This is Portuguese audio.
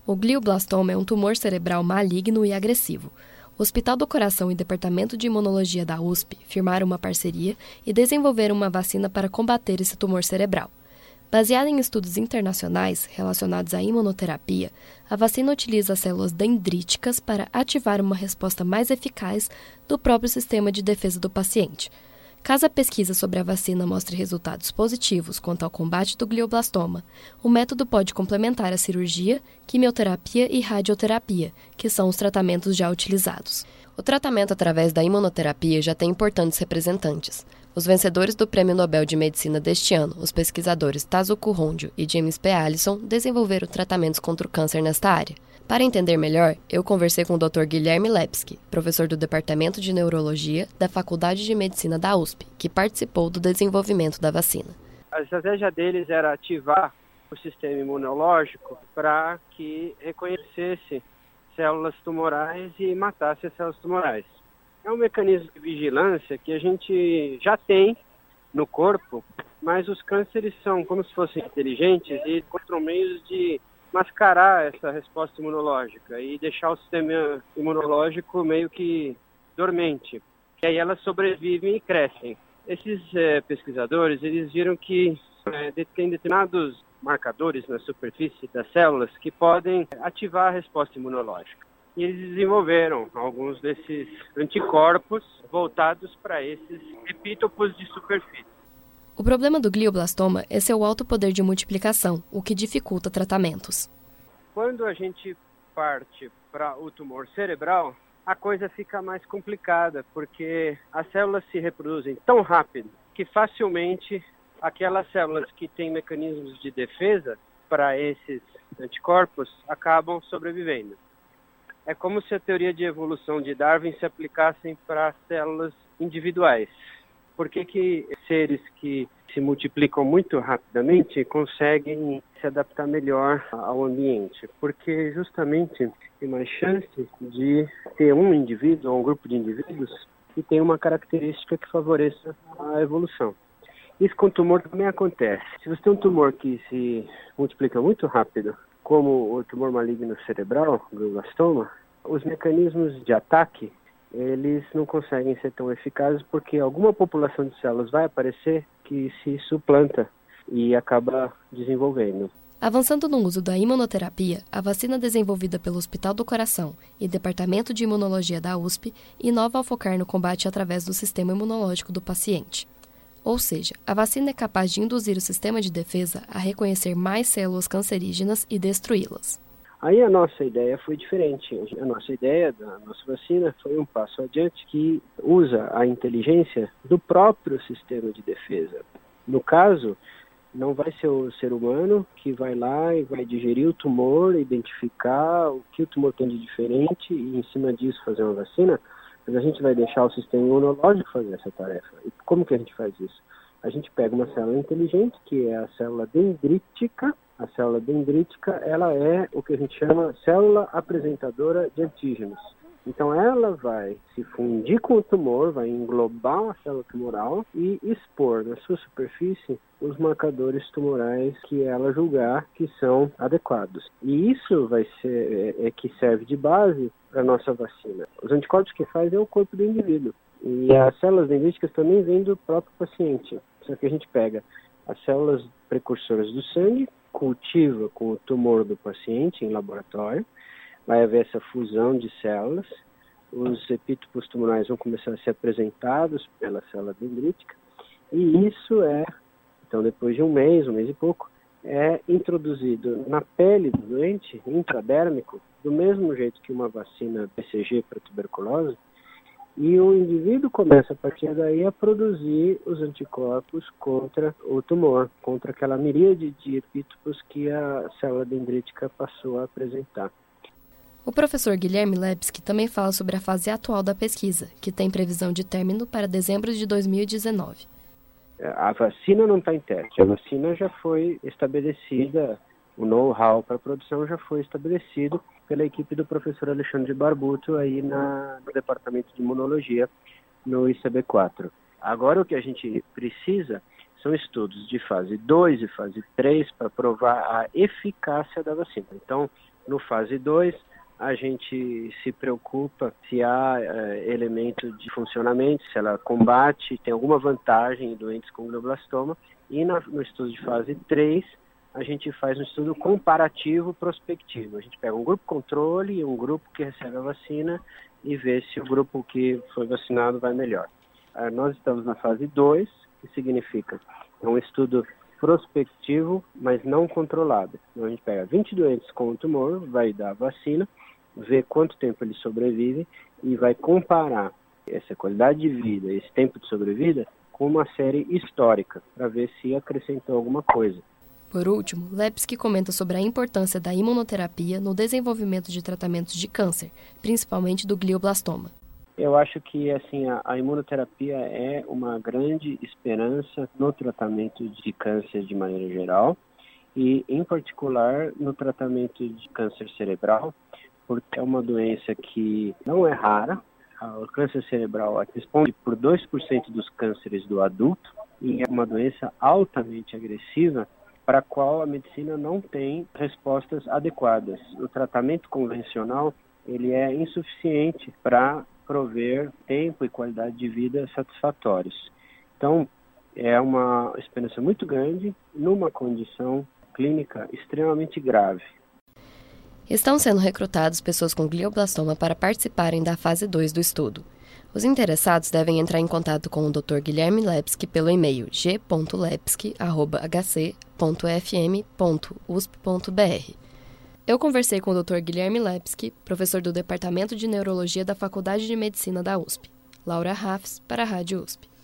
O glioblastoma é um tumor cerebral maligno e agressivo. O Hospital do Coração e Departamento de Imunologia da USP firmaram uma parceria e desenvolveram uma vacina para combater esse tumor cerebral. Baseada em estudos internacionais relacionados à imunoterapia, a vacina utiliza as células dendríticas para ativar uma resposta mais eficaz do próprio sistema de defesa do paciente. Caso a pesquisa sobre a vacina mostre resultados positivos quanto ao combate do glioblastoma, o método pode complementar a cirurgia, quimioterapia e radioterapia, que são os tratamentos já utilizados. O tratamento através da imunoterapia já tem importantes representantes. Os vencedores do Prêmio Nobel de Medicina deste ano, os pesquisadores Tasuku Honjo e James P. Allison, desenvolveram tratamentos contra o câncer nesta área. Para entender melhor, eu conversei com o Dr. Guilherme Lepski, professor do Departamento de Neurologia da Faculdade de Medicina da USP, que participou do desenvolvimento da vacina. A estratégia deles era ativar o sistema imunológico para que reconhecesse células tumorais e matasse as células tumorais. É um mecanismo de vigilância que a gente já tem no corpo, mas os cânceres são como se fossem inteligentes e encontram meios de mascarar essa resposta imunológica e deixar o sistema imunológico meio que dormente. E aí elas sobrevivem e crescem. Esses pesquisadores, eles viram que tem determinados marcadores na superfície das células que podem ativar a resposta imunológica. E eles desenvolveram alguns desses anticorpos voltados para esses epítopos de superfície. O problema do glioblastoma é seu alto poder de multiplicação, o que dificulta tratamentos. Quando a gente parte para o tumor cerebral, a coisa fica mais complicada, porque as células se reproduzem tão rápido que facilmente aquelas células que têm mecanismos de defesa para esses anticorpos acabam sobrevivendo. É como se a teoria de evolução de Darwin se aplicassem para células individuais. Por que seres que se multiplicam muito rapidamente conseguem se adaptar melhor ao ambiente? Porque justamente tem mais chance de ter um indivíduo ou um grupo de indivíduos que tem uma característica que favoreça a evolução. Isso com o tumor também acontece. Se você tem um tumor que se multiplica muito rápido, como o tumor maligno cerebral, o glioblastoma, os mecanismos de ataque, eles não conseguem ser tão eficazes porque alguma população de células vai aparecer que se suplanta e acaba desenvolvendo. Avançando no uso da imunoterapia, a vacina desenvolvida pelo Hospital do Coração e Departamento de Imunologia da USP inova ao focar no combate através do sistema imunológico do paciente. Ou seja, a vacina é capaz de induzir o sistema de defesa a reconhecer mais células cancerígenas e destruí-las. Aí a nossa ideia foi diferente. A nossa ideia da nossa vacina foi um passo adiante que usa a inteligência do próprio sistema de defesa. No caso, não vai ser o ser humano que vai lá e vai digerir o tumor, identificar o que o tumor tem de diferente e em cima disso fazer uma vacina, mas a gente vai deixar o sistema imunológico fazer essa tarefa. E como que a gente faz isso? A gente pega uma célula inteligente, que é a célula dendrítica. A célula dendrítica, ela é o que a gente chama célula apresentadora de antígenos. Então ela vai se fundir com o tumor, vai englobar a célula tumoral e expor na sua superfície os marcadores tumorais que ela julgar que são adequados. E isso vai ser que serve de base para a nossa vacina. Os anticorpos que faz é o corpo do indivíduo. E as células dendríticas também vêm do próprio paciente. Só que a gente pega as células precursoras do sangue, cultiva com o tumor do paciente em laboratório, vai haver essa fusão de células, os epítopos tumorais vão começar a ser apresentados pela célula dendrítica, e isso então depois de um mês e pouco, é introduzido na pele do doente, intradérmico, do mesmo jeito que uma vacina BCG para tuberculose, e o indivíduo começa a partir daí a produzir os anticorpos contra o tumor, contra aquela miríade de epítopos que a célula dendrítica passou a apresentar. O professor Guilherme Lepski também fala sobre a fase atual da pesquisa, que tem previsão de término para dezembro de 2019. A vacina não está em teste, a vacina já foi estabelecida, o know-how para a produção já foi estabelecido pela equipe do professor Alexandre Barbuto aí no Departamento de Imunologia, no ICB4. Agora o que a gente precisa são estudos de fase 2 e fase 3 para provar a eficácia da vacina. Então, No fase 2, a gente se preocupa se há elemento de funcionamento, se ela combate, tem alguma vantagem em doentes com glioblastoma. E no estudo de fase 3, a gente faz um estudo comparativo prospectivo. A gente pega um grupo controle e um grupo que recebe a vacina e vê se o grupo que foi vacinado vai melhor. Nós estamos na fase 2, que significa um estudo prospectivo, mas não controlado. Então, a gente pega 20 doentes com o tumor, vai dar a vacina, vê quanto tempo eles sobrevivem e vai comparar essa qualidade de vida, esse tempo de sobrevida, com uma série histórica, para ver se acrescentou alguma coisa. Por último, Lepsky comenta sobre a importância da imunoterapia no desenvolvimento de tratamentos de câncer, principalmente do glioblastoma. Eu acho que assim, a imunoterapia é uma grande esperança no tratamento de câncer de maneira geral e, em particular, no tratamento de câncer cerebral, porque é uma doença que não é rara. O câncer cerebral responde por 2% dos cânceres do adulto e é uma doença altamente agressiva para a qual a medicina não tem respostas adequadas. O tratamento convencional ele é insuficiente para prover tempo e qualidade de vida satisfatórios. Então, é uma esperança muito grande numa condição clínica extremamente grave. Estão sendo recrutadas pessoas com glioblastoma para participarem da fase 2 do estudo. Os interessados devem entrar em contato com o Dr. Guilherme Lepsky pelo e-mail g.lepsky@hc.fm.usp.br. Eu conversei com o Dr. Guilherme Lepsky, professor do Departamento de Neurologia da Faculdade de Medicina da USP. Laura Hafs, para a Rádio USP.